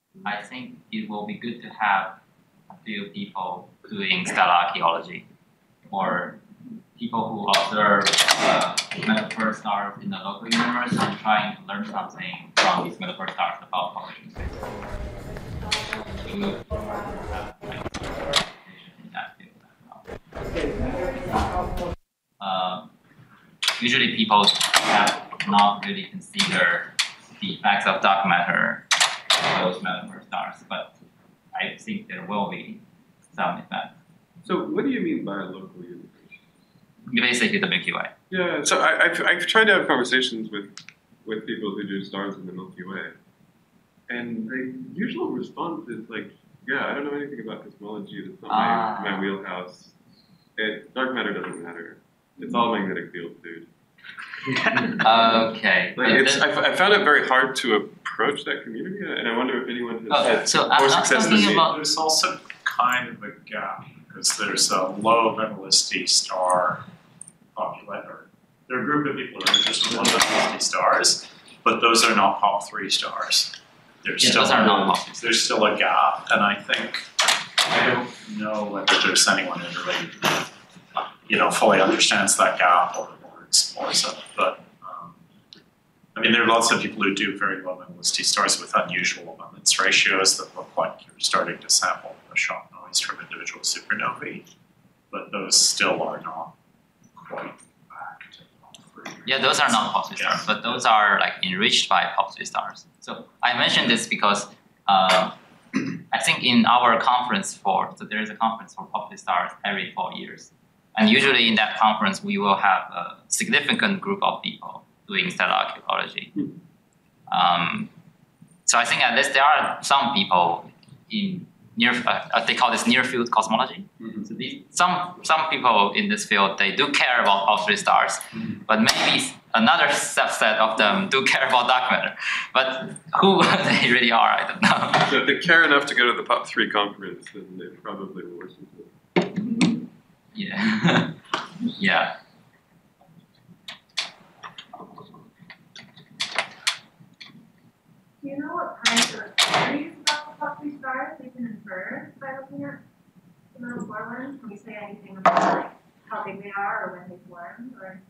I think it will be good to have a few people doing stellar archaeology, or people who observe metaphor stars in the local universe and trying to learn something from these metaphor stars about population space. So we will have in that field as well. Usually people have not really considered the effects of dark matter on those metaphor stars, but I think there will be some effect. So what do you mean by local universe? Basically the Milky Way. Yeah, so I've tried to have conversations with people who do stars in the Milky Way, and the usual response is like, yeah, I don't know anything about cosmology, that's not my wheelhouse. Dark matter doesn't matter. It's all magnetic field, dude. Okay. Like I found it very hard to approach that community, and I wonder if anyone has had so more I'm not success than talking me. about. There's also kind of a gap because there's a low Minkowski star populator. There are a group of people who are interested in low Minkowski stars, but those are not POP3 stars. There's Those are not POP3. There's still a gap, and I think I don't know whether there's anyone who really, fully understands that gap or explores it. But I mean, there are lots of people who do very low Minkowski stars with unusual abundance ratios that look like you're starting to sample the shock noise from individual supernovae, but those still are not quite back to POP3. Yeah, those are not POP3 stars, but those are like enriched by POP3 stars. So I mentioned this because I think in our conference so there is a conference for POP3 stars every 4 years. And usually in that conference, we will have a significant group of people doing stellar archaeology. So I think at least there are some people in they call this near field cosmology. Mm-hmm. So some people in this field, they do care about POP3 stars, but maybe another subset of them do care about dark matter. But who they really are, I don't know. So if they care enough to go to the POP3 conference, then they probably will listen to it. Yeah. Yeah. Do you know what kinds of theories about the POP3 stars we can infer by looking at the metal forelines? Can we say anything about like how big they are or when they formed? Or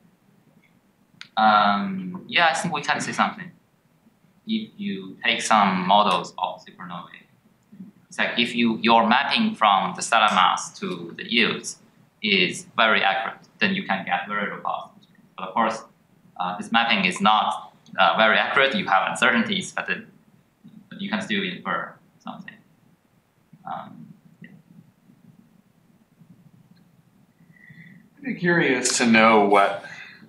Yeah, I think we can say something. If you take some models of supernovae, it's like if your mapping from the stellar mass to the yields is very accurate, then you can get very robust. But of course, this mapping is not very accurate. You have uncertainties, but you can still infer something. Yeah. I'd be curious to know what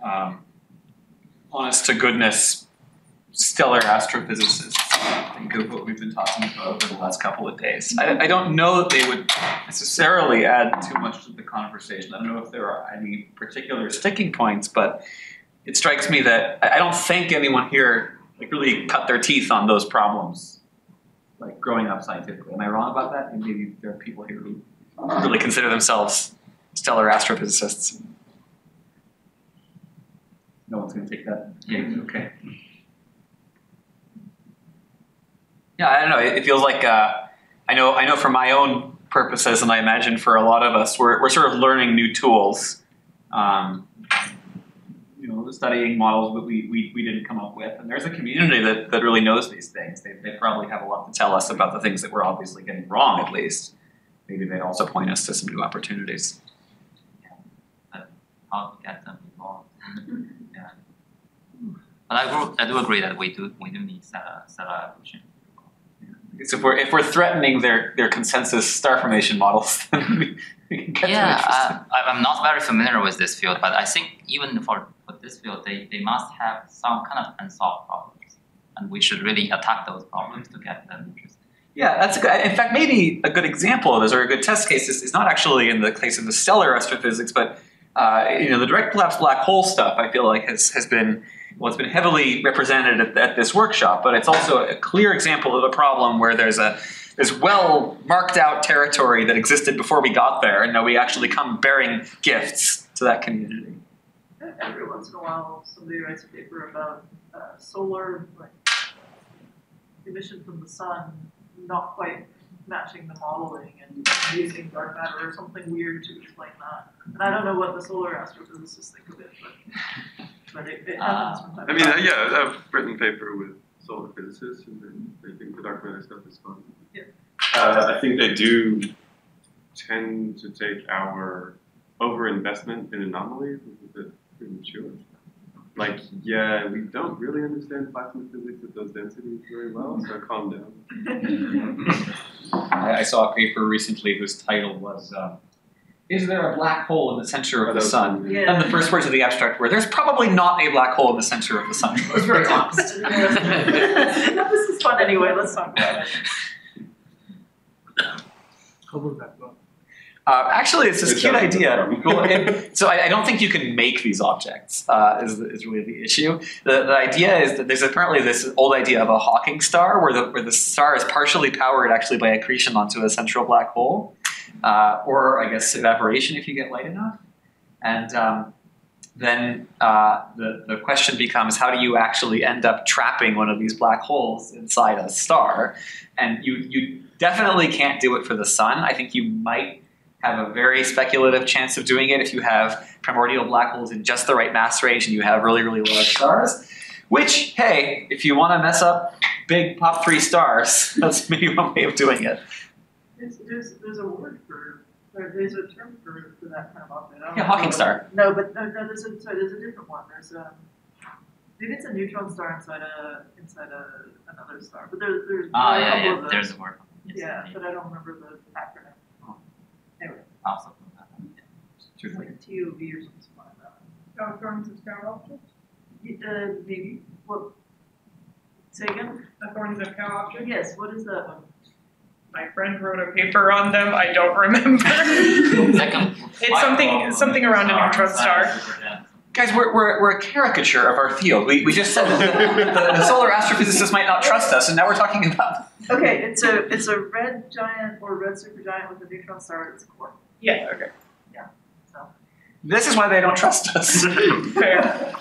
honest to goodness stellar astrophysicists think of what we've been talking about over the last couple of days. I don't know that they would necessarily add too much to the conversation. I don't know if there are any particular sticking points, but it strikes me that I don't think anyone here really cut their teeth on those problems, like growing up scientifically. Am I wrong about that? And maybe there are people here who really consider themselves stellar astrophysicists. No one's going to take that. Yeah. Okay. Yeah, I don't know. It feels like I know for my own purposes, and I imagine for a lot of us, we're sort of learning new tools. Studying models that we didn't come up with, and there's a community that really knows these things. They probably have a lot to tell us about the things that we're obviously getting wrong. At least, maybe they also point us to some new opportunities. Yeah, but how to get them involved? Yeah. But I do agree that we do need stellar evolution. So if we're threatening their consensus star formation models, then we can get Yeah, I'm not very familiar with this field, but I think even for this field, they must have some kind of unsolved problems, and we should really attack those problems to get them interested. Yeah, that's a good. In fact, maybe a good example of this, or a good test case, is not actually in the case of the stellar astrophysics, but the direct collapse black hole stuff. I feel like has been it's been heavily represented at this workshop, but it's also a clear example of a problem where there's well marked out territory that existed before we got there, and now we actually come bearing gifts to that community. Every once in a while, somebody writes a paper about solar emission from the sun not quite matching the modeling and using dark matter or something weird to explain that. And I don't know what the solar astrophysicists think of it, but it happens from time I to mean, time. yeah, I've written a paper with solar physicists, and then they think the dark matter stuff is fun. Yeah. I think they do tend to take our overinvestment in anomalies as a bit premature. Like, yeah, we don't really understand plasma physics at those densities very well, so calm down. I saw a paper recently whose title was, "Is there a black hole in the center of the sun?" Yeah. And the first words of the abstract were, "There's probably not a black hole in the center of the sun." I was very honest. No, this is fun anyway, let's talk about it. How would that work? Actually, it's this It cute does. idea. Well, so I don't think you can make these objects. Is really the issue. The idea is that there's apparently this old idea of a Hawking star, where the star is partially powered actually by accretion onto a central black hole, or I guess evaporation if you get light enough, and then the question becomes, how do you actually end up trapping one of these black holes inside a star? And you definitely can't do it for the sun. I think you might have a very speculative chance of doing it if you have primordial black holes in just the right mass range and you have really, really large stars. Which, hey, if you want to mess up big pop-3 stars, that's maybe one way of doing it. There's a word for, or there's a term for that kind of object. I don't Yeah, know. Hawking star. No, but no, there's a different one. There's maybe it's a neutron star inside another star. But there's a couple of those. There's a word. Yes, Yeah, indeed. but I don't remember the acronym. Anyway, Also, it's like a TOV or something like that. Thorns of Star object? Maybe. What? Say again? The thorns of cow object. Yes. What is that one? My friend wrote a paper on them. I don't remember. second, It's something around a neutron star. Guys, we're a caricature of our field. We just said that the solar astrophysicists might not trust us, and now we're talking about... Okay, it's a red giant or red supergiant with a neutron star at its core. Yeah. Okay. So This is why they don't trust us. Fair.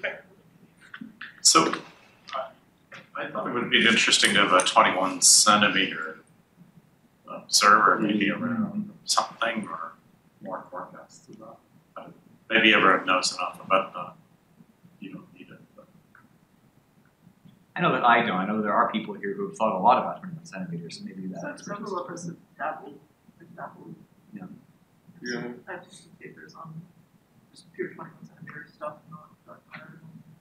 So, I thought it would be interesting to have a 21 centimeter observer, maybe around something or more forecasts of that. Maybe everyone knows enough about that. You don't need it. But. I know that I don't. I know there are people here who have thought a lot about 21 centimeters, so maybe So that's several of us have dabbled. Yeah. Yeah. I have some papers on just pure 21 centimeter stuff, not dark matter.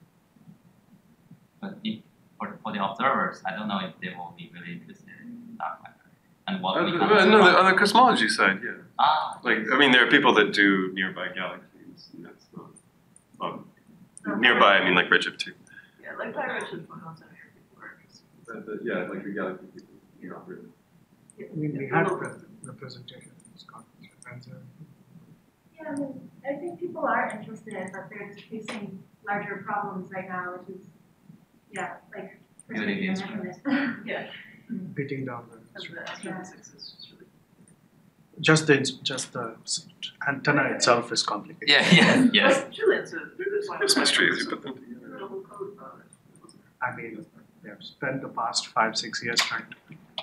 But for the observers, I don't know if they will be really interested in dark matter and what we can No, observe. on the cosmology side, yeah. Ah, Like, I mean, there are people that do nearby galaxies, and that's not. Nearby, I mean, like Redshift 2. Yeah, like by Richard 21 centimeter people are interested. Yeah, like the galaxy people, not really. Yeah. I mean, we had representation in this conference. Yeah, I mean, I think people are interested, but they're just facing larger problems right now, which is, like, Really the instruments. mechanism. Yeah, Beating down and the astrophysics is just really. just the antenna itself is complicated. yes. Like, truly, it's Christmas trees, you put them together. There's a whole code about it. I mean, they have spent the past 5-6 years trying to.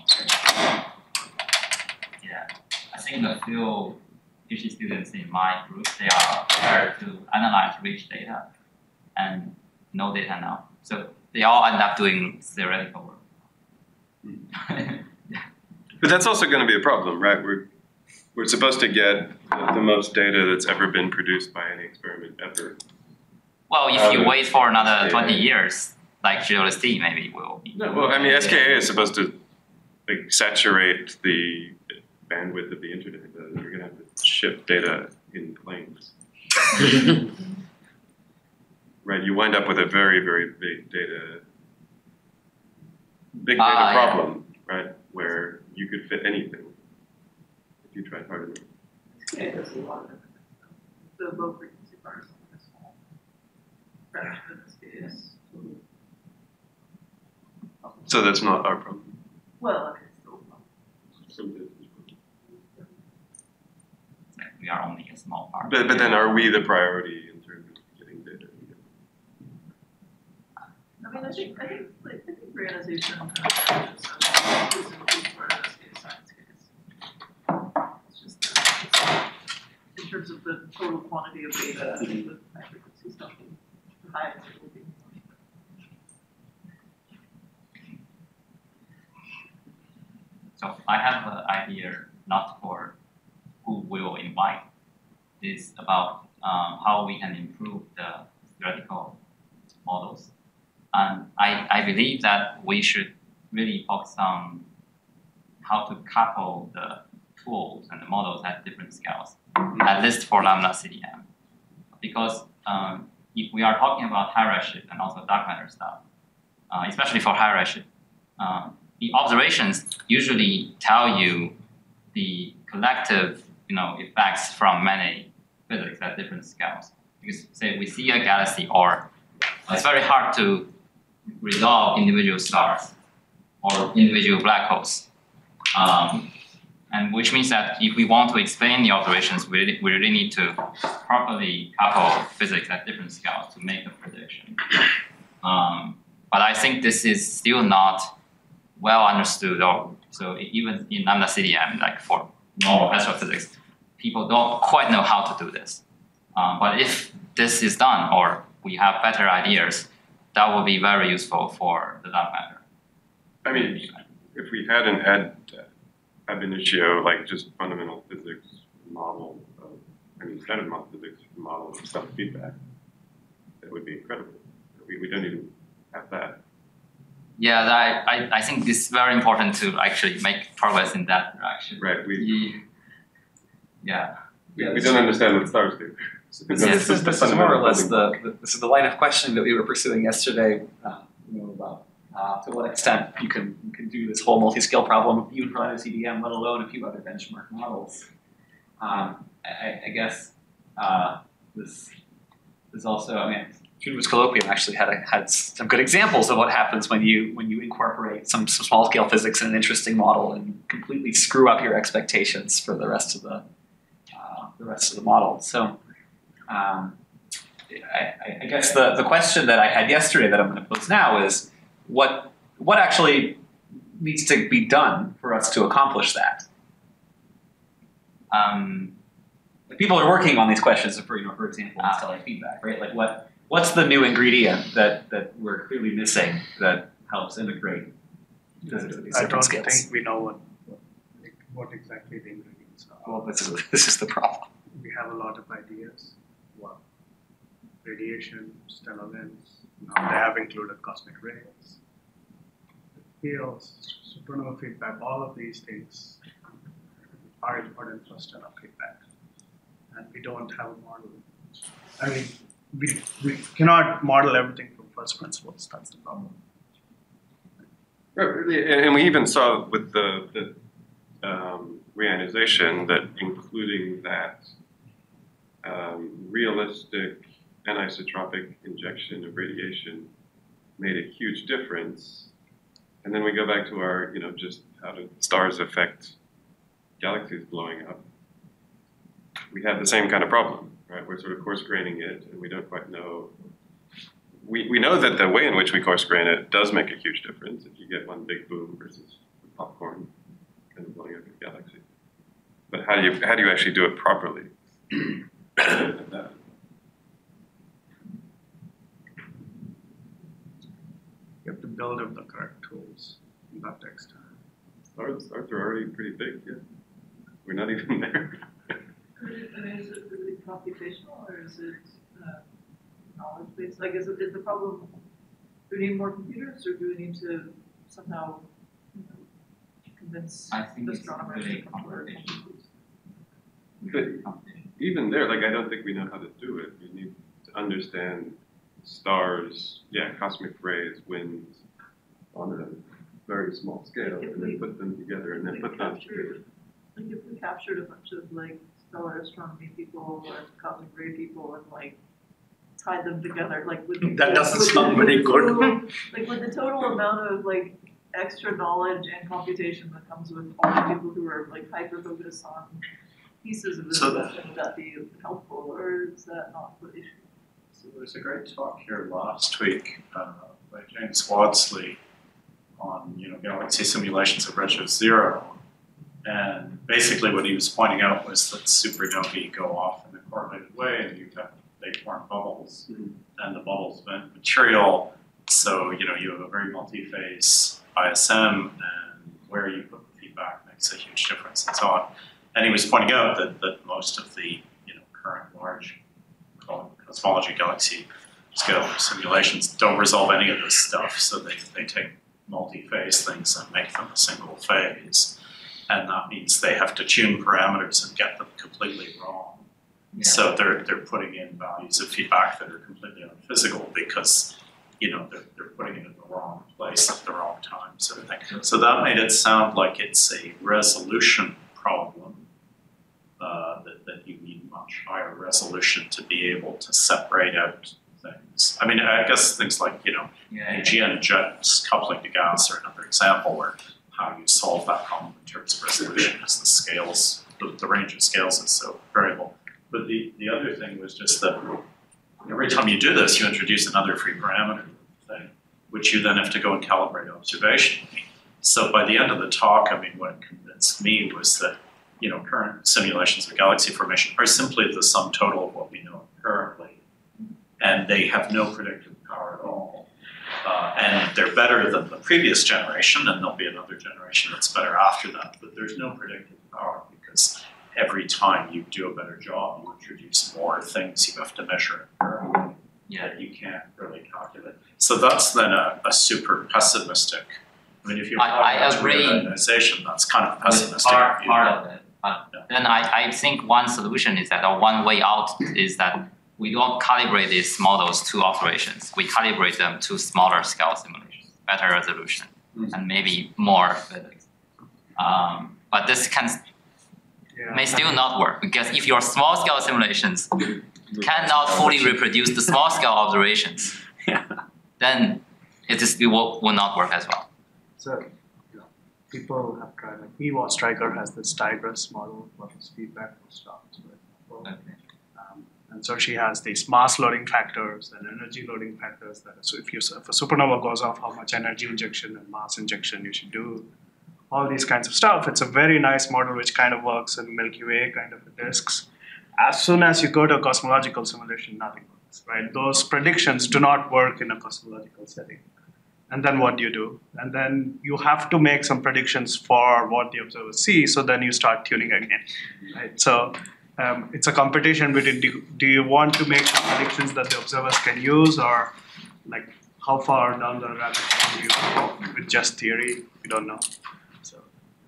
Yeah, I think the few PhD students in my group, they are prepared to analyze rich data and no data now. So they all end up doing theoretical work. But that's also going to be a problem, right? We're supposed to get the most data that's ever been produced by any experiment ever. Well, if you wait for another Yeah. 20 years, like GLST maybe will be. No, well, I mean, SKA is supposed to like saturate the bandwidth of the internet. You're going to have to ship data in planes. Right, you wind up with a very, very big data yeah. problem, right? Where you could fit anything if you tried hard enough. Yeah, there's a lot of it. The low frequency part is something that's small. Fraction of this case. So that's not our problem. Well, I mean, it's still a problem. Some business problem. We are only a small part. But then are we the priority in terms of getting data? I mean, I think reionization the total quantity of data and the high frequency stuff, the higher it will be. So I have an idea, not for who will invite, is about how we can improve the theoretical models. And I believe that we should really focus on how to couple the tools and the models at different scales, at least for Lambda CDM. Because if we are talking about high redshift and also dark matter stuff, especially for high redshift, the observations usually tell you the collective, effects from many physics at different scales. Because say we see a galaxy, or it's very hard to resolve individual stars or individual black holes. And which means that if we want to explain the observations, we really need to properly couple physics at different scales to make a prediction. But I think this is still not well understood, so even in Lambda CDM, like for normal astrophysics, people don't quite know how to do this. But if this is done, or we have better ideas, that will be very useful for the dark matter. I mean, if we had an ab initio, like just fundamental physics model standard model physics model of self-feedback, that would be incredible. We don't even have that. Yeah, I think it's very important to actually make progress in that direction. Right. We don't true. understand what stars do. This is more or less the line of questioning that we were pursuing yesterday. About to what extent you can do this whole multi-scale problem even for either CDM, let alone a few other benchmark models. I guess this is also, Juniper's Colloquium actually had some good examples of what happens when you incorporate some small scale physics in an interesting model and completely screw up your expectations for the rest of the model. So I guess the question that I had yesterday that I'm going to pose now is what actually needs to be done for us to accomplish that? People are working on these questions for example, stellar feedback, right? Like what's the new ingredient that we're clearly missing that helps integrate physics at these different scales? I don't think we know what exactly the ingredients are. Well, this is the problem. We have a lot of ideas. Well, radiation, stellar winds. Now they have included cosmic rays, fields, supernova feedback. All of these things are important for stellar feedback, and we don't have a model. We cannot model everything from first principles. That's the problem. Right, and we even saw with the reionization that including that realistic anisotropic injection of radiation made a huge difference. And then we go back to our, just how do stars affect galaxies blowing up. We have the same kind of problem, right? We're sort of coarse graining it, and we don't quite know. We know that the way in which we coarse grain it does make a huge difference if you get one big boom versus popcorn kind of blowing up your galaxy. But how do you actually do it properly? You have to build up the correct tools, and that takes time. Stars are already pretty big, yeah. We're not even there. Is it really computational, or is it knowledge-based? Like, is the problem, do we need more computers, or do we need to somehow convince I think it's astronomers really to come to our conclusions? But even there, I don't think we know how to do it. You need to understand stars, cosmic rays, winds, on a very small scale, and then put them together, and then put them together. Like, if we captured a bunch of, stellar astronomy people or cosmic ray people and, tied them together, would That doesn't sound very good. With the total amount of, extra knowledge and computation that comes with all the people who are, hyper-focused on pieces of this question, would that be helpful, or is that not the issue? So there was a great talk here last week by James Wadsley on, galaxy simulations of redshift 0. And basically what he was pointing out was that supernovae go off in a correlated way, and they form bubbles, and the bubbles vent material. So you have a very multi-phase ISM, and where you put the feedback makes a huge difference, and so on. And he was pointing out that most of the current large cosmology galaxy scale simulations don't resolve any of this stuff. So they take multi-phase things and make them a single phase. And that means they have to tune parameters and get them completely wrong. Yeah. So they're putting in values of feedback that are completely unphysical because they're putting it in the wrong place at the wrong time, sort of thing. So that made it sound like it's a resolution problem, that you need much higher resolution to be able to separate out things. I mean, I guess things like Aegean jets coupling to gas are another example where how you solve that problem in terms of resolution because the scales, the range of scales is so variable. But the other thing was just that every time you do this, you introduce another free parameter thing, which you then have to go and calibrate observationally. So by the end of the talk, what convinced me was that current simulations of galaxy formation are simply the sum total of what we know currently, and they have no predictive power at all. And they're better than the previous generation, and there'll be another generation that's better after that. But there's no predictive power because every time you do a better job, you introduce more things you have to measure that you can't really calculate. So that's then a super pessimistic. If you're I agree. Organization, that's kind of pessimistic. Part of it. Then I think one solution is that, or one way out is that we don't calibrate these models to observations. We calibrate them to smaller scale simulations, better resolution, and maybe more physics. But this may still not work because if your small scale simulations cannot fully reproduce the small scale observations, then it will not work as well. So people have tried, like EWA Striker has this Tigris model for his feedback for stars. And so she has these mass loading factors and energy loading factors. So if a supernova goes off, how much energy injection and mass injection you should do, all these kinds of stuff. It's a very nice model which kind of works in Milky Way kind of disks. As soon as you go to a cosmological simulation, nothing works, right? Those predictions do not work in a cosmological setting. And then what do you do? And then you have to make some predictions for what the observers see, so then you start tuning again, right? So it's a competition between do you want to make some predictions that the observers can use, or like how far down the rabbit hole do you go with just theory? We don't know. So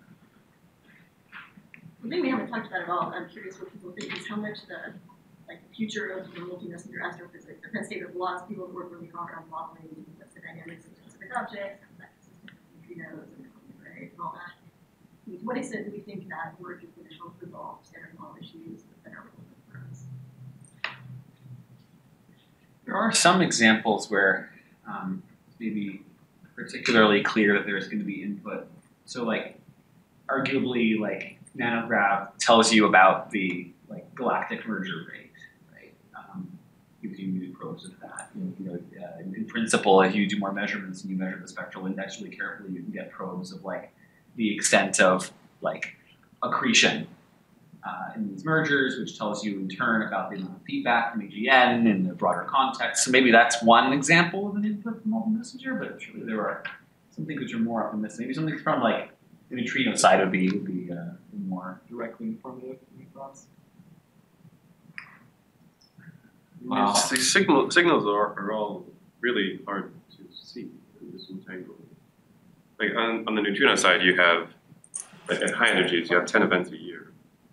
one thing we haven't talked about at all, I'm curious what people think, is how much the future of the multi-messenger astrophysics. The Penn State, there's lots of people who work really hard on modeling the dynamics of specific objects, and that system of neutrinos and rays and all that. To what extent do we think that work is going to help resolve standard model issues that are relevant for us? There are some examples where maybe particularly clear that there's going to be input. So arguably nanograv tells you about the galactic merger rate, right? Gives you new probes of that. In principle, if you do more measurements and you measure the spectral index really carefully, you can get probes of the extent of accretion in these mergers, which tells you in turn about the amount of feedback from AGN in the broader context. So maybe that's one example of an input from multi-messenger, but surely there are some things which are more optimistic. Maybe something from the neutrino side would be more directly informative. Any thoughts? Wow. These signals are all really hard to see in this entanglement. On the neutrino side, you have, at high energies, you have 10 events a year.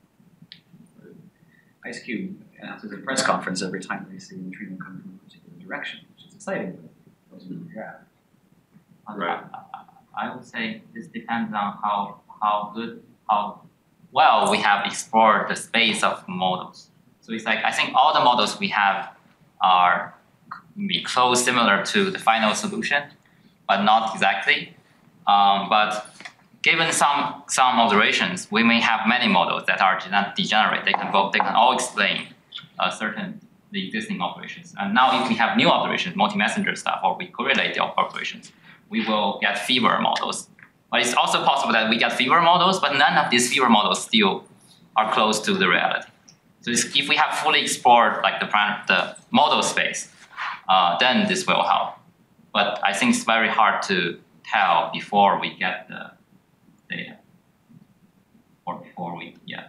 IceCube announces a press conference every time they see a neutrino coming from a particular direction, which is exciting, but it doesn't really grab. Right. I would say this depends on how well we have explored the space of models. So it's I think all the models we have are close, similar to the final solution, but not exactly. But given some observations, we may have many models that are degenerate. They can all explain the existing operations. And now if we have new operations, multi-messenger stuff, or we correlate the operations, we will get fewer models. But it's also possible that we get fewer models, but none of these fewer models still are close to the reality. So if we have fully explored like the model space, then this will help. But I think it's very hard to tell before we get the data, or before we, yeah.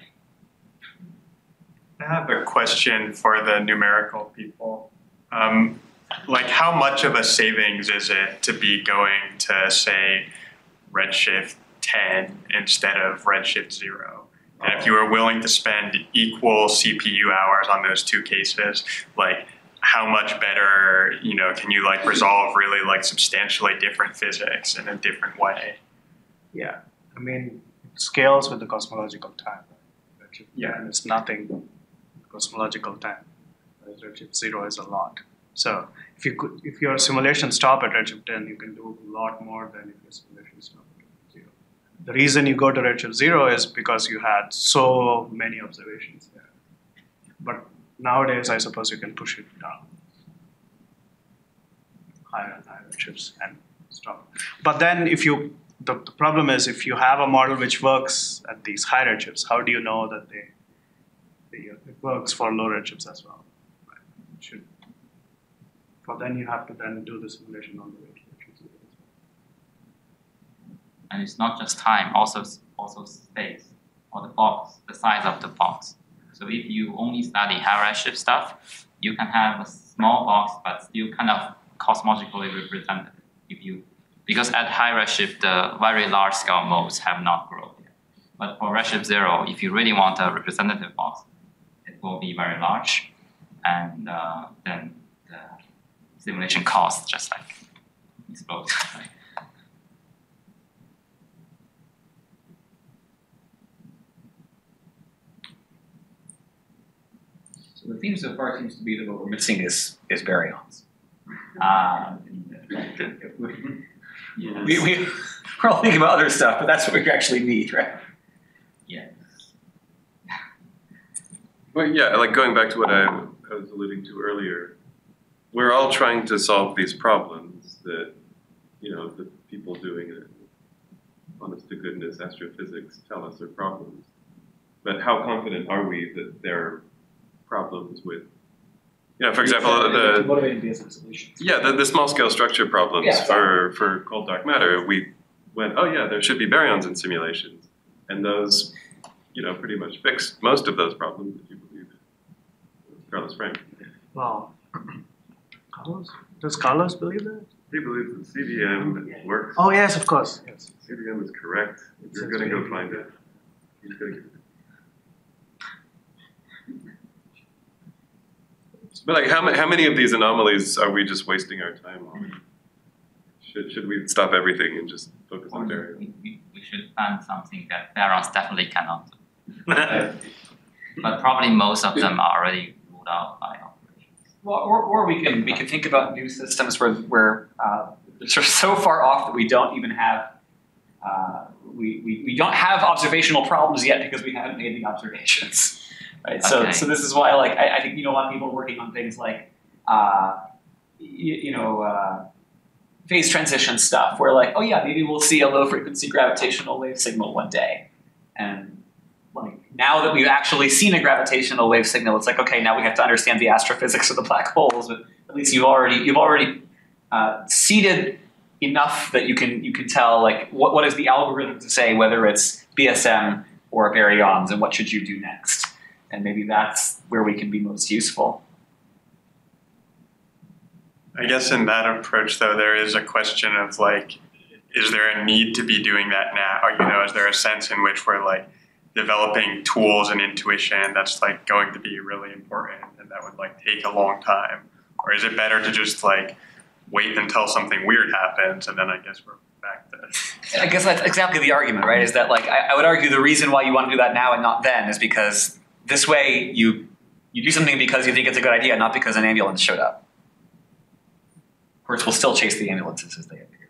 I have a question for the numerical people. Like, how much of a savings is it to be going to, say, Redshift 10 instead of Redshift 0? And if you were willing to spend equal CPU hours on those two cases, like, how much better, can you like resolve really like substantially different physics in a different way? Yeah, I mean, it scales with the cosmological time. Redshift Yeah. 10 is nothing cosmological time. Whereas Redshift 0 is a lot. So if your simulation stop at Redshift 10, you can do a lot more than if your simulation stop at Redshift 0. The reason you go to Redshift 0 is because you had so many observations there. But nowadays, I suppose you can push it down higher and higher Redshifts and stop. But then the problem is if you have a model which works at these high redshifts, how do you know that it works for low redshifts as well? Right? It should. But then you have to then do the simulation on the redshifts as well. And it's not just time, also space, or the box, the size of the box. So if you only study high redshift stuff, you can have a small box, but still kind of cosmologically represented. Because at high redshift, the very large scale modes have not grown yet. But for redshift 0, if you really want a representative box, it will be very large, and then the simulation cost just like explodes. So the theme so far seems to be that what we're missing is baryons. We're all thinking about other stuff, but that's what we actually need, right? Yeah. Well, yeah, like going back to what I was alluding to earlier, we're all trying to solve these problems that, the people doing it, honest to goodness astrophysics tell us are problems. But how confident are we that they're problems with, for example, the motivating business solutions. Yeah, the small scale structure problems for cold dark matter. We went, oh yeah, there should be baryons in simulations, and those, pretty much fixed most of those problems. If you believe Carlos Frank. Wow. Does Carlos believe that? He believes that CDM works. Oh yes, of course. Yes. CDM is correct. If you're going to go find it, he's going to. But like, how many of these anomalies are we just wasting our time on? Should we stop everything and just focus on baryons? We should find something that baryons definitely cannot do. But probably most of them are already ruled out by operations. Well, or we can think about new systems where they're so far off that we don't even have we don't have observational problems yet because we haven't made the observations. Right. Okay. So this is why, like, I think a lot of people are working on things like, phase transition stuff, where like, oh yeah, maybe we'll see a low frequency gravitational wave signal one day, and like now that we've actually seen a gravitational wave signal, it's like, okay, now we have to understand the astrophysics of the black holes, but at least you've already seeded enough that you can tell like what is the algorithm to say whether it's BSM or baryons, and what should you do next. And maybe that's where we can be most useful. I guess in that approach, though, there is a question of like, is there a need to be doing that now? Is there a sense in which we're like developing tools and intuition that's like going to be really important and that would like take a long time? Or is it better to just like wait until something weird happens and then I guess we're back to... I guess that's exactly the argument, right? Is that like, I would argue the reason why you want to do that now and not then is because this way you do something because you think it's a good idea, not because an ambulance showed up. Of course, we'll still chase the ambulances as they appear.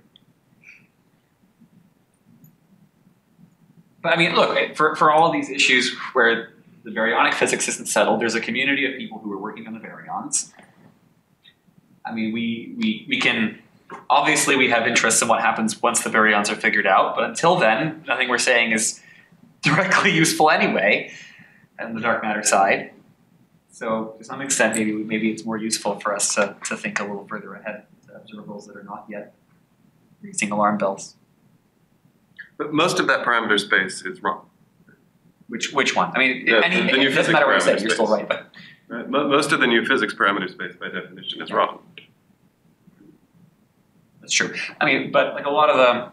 But I mean, look, for all of these issues where the baryonic physics isn't settled, there's a community of people who are working on the baryons. I mean, we can obviously we have interests in what happens once the baryons are figured out, but until then, nothing we're saying is directly useful anyway, and the dark matter side. So to some extent, maybe it's more useful for us to think a little further ahead to observables that are not yet raising alarm bells. But most of that parameter space is wrong. Which one? I mean, Yeah, it the new doesn't matter what you say, physics you're still parameter right. But Right? Most of the new physics parameter space, by definition, is wrong. that's true. I mean, but like a lot of the,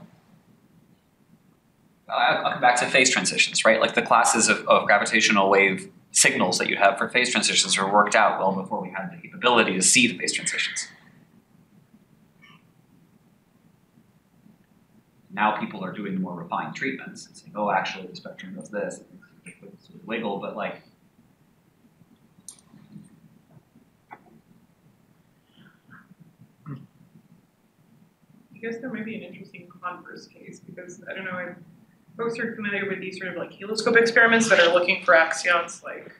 I'll come back to phase transitions, right? Like the classes of gravitational wave signals that you have for phase transitions were worked out well before we had the capability to see the phase transitions. Now people are doing more refined treatments and saying, oh, actually the spectrum does this, it sort of wiggle, but like, I guess there might be an interesting converse case because I don't know if folks are familiar with these sort of like heloscope experiments that are looking for axions like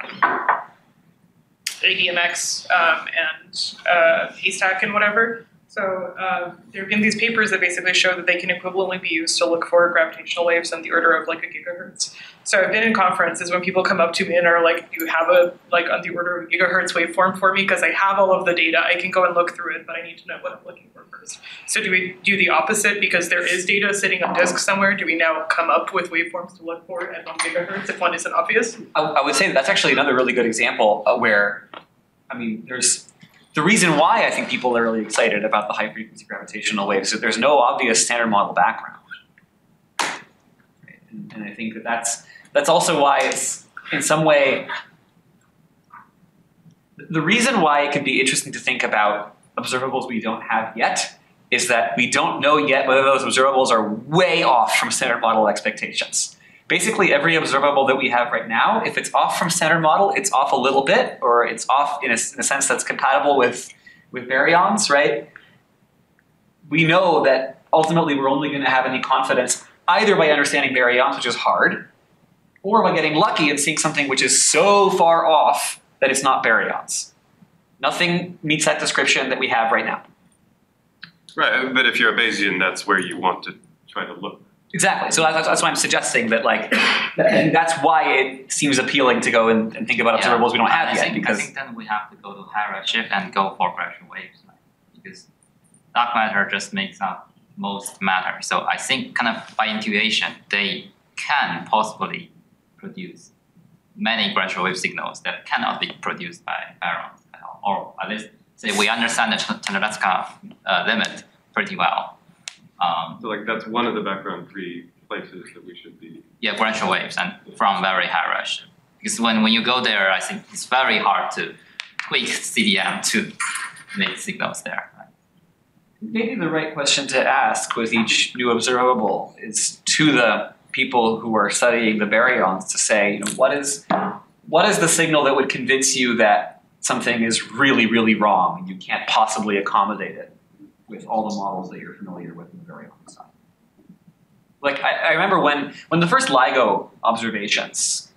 ADMX and Haystack and whatever. So there have been these papers that basically show that they can equivalently be used to look for gravitational waves on the order of like a gigahertz. So I've been in conferences when people come up to me and are like, "Do you have a like on the order of gigahertz waveform for me? Because I have all of the data, I can go and look through it, but I need to know what I'm looking for first." So do we do the opposite because there is data sitting on disk somewhere? Do we now come up with waveforms to look for at 1 gigahertz if one isn't obvious? I would say that's actually another really good example where, I mean, there's the reason why I think people are really excited about the high frequency gravitational waves is that there's no obvious standard model background. Right? And I think that that's also why it's in some way, the reason why it can be interesting to think about observables we don't have yet is that we don't know yet whether those observables are way off from standard model expectations. Basically, every observable that we have right now, if it's off from standard model, it's off a little bit, or it's off in a sense that's compatible with baryons, right? We know that ultimately we're only going to have any confidence either by understanding baryons, which is hard, or by getting lucky and seeing something which is so far off that it's not baryons. Nothing meets that description that we have right now. Right, but if you're a Bayesian, that's where you want to try to look. Exactly. So that's why I'm suggesting that, like, and that's why it seems appealing to go and think about observables we don't have yet. I think then we have to go to high redshift and go for gravitational waves, right? Because dark matter just makes up most matter. So I think, kind of by intuition, they can possibly produce many gravitational wave signals that cannot be produced by baryons at all, or at least say we understand the Chandra-Laskar limit pretty well. So like that's one of the background three places that we should be. Yeah, gravitational waves and from very high redshift. Because when you go there, I think it's very hard to tweak CDM to make signals there. Right? Maybe the right question to ask with each new observable is to the people who are studying the baryons to say, you know, what is the signal that would convince you that something is really, really wrong and you can't possibly accommodate it with all the models that you're familiar with in the baryon side. Like I remember when the first LIGO observations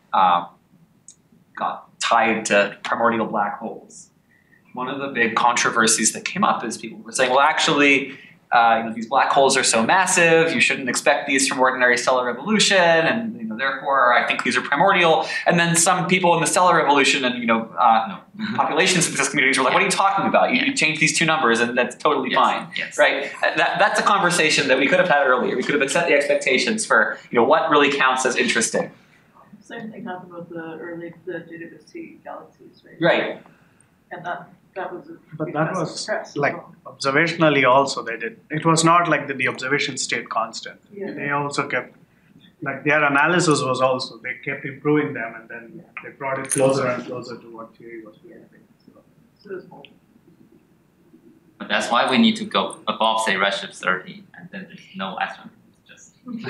got tied to primordial black holes, one of the big controversies that came up is people were saying, well, actually, these black holes are so massive, you shouldn't expect these from ordinary stellar evolution, and therefore I think these are primordial. And then some people in the stellar evolution and population synthesis communities were like, what are you talking about? You change these two numbers and that's totally fine, right? That's a conversation that we could have had earlier. We could have set the expectations for what really counts as interesting. Same thing happened with the JWST galaxies, right? Right. And that was but that was like observationally also they did. It was not like the observation stayed constant. Yeah. They also kept, like their analysis was also, they kept improving them and then they brought it closer and closer to what theory was doing. So But that's why we need to go above, say, redshift 30, and then there's no astronomy. Just do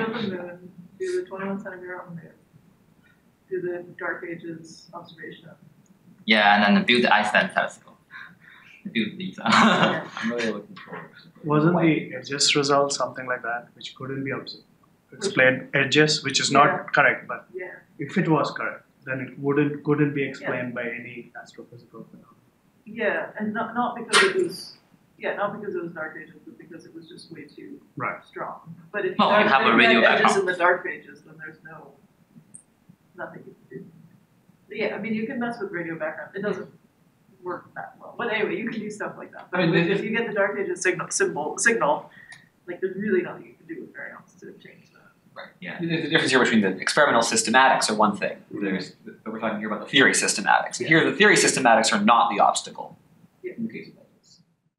the 21 centimeter on the moon. Do the dark ages observation. yeah, and then build the Einstein telescope. Build these. I'm really looking forward to it. Wasn't the edges result something like that, which couldn't be explained edges, which is not correct, but if it was correct, then it couldn't be explained by any astrophysical phenomenon. Yeah, and not because it was Yeah, not because it was dark ages, but because it was just way too Right. strong. But if No, you have a radio edges background. in the dark pages, then there's nothing you can do. But yeah, I mean, you can mess with radio background. It doesn't work that well. But anyway, you can do stuff like that. But I mean, if you get the dark ages signal, like there's really nothing you can do with variance to change that. Right, yeah. There's a difference here between the experimental systematics are one thing. But we're talking here about the theory systematics. Here, the theory systematics are not the obstacle. Yeah. In the case of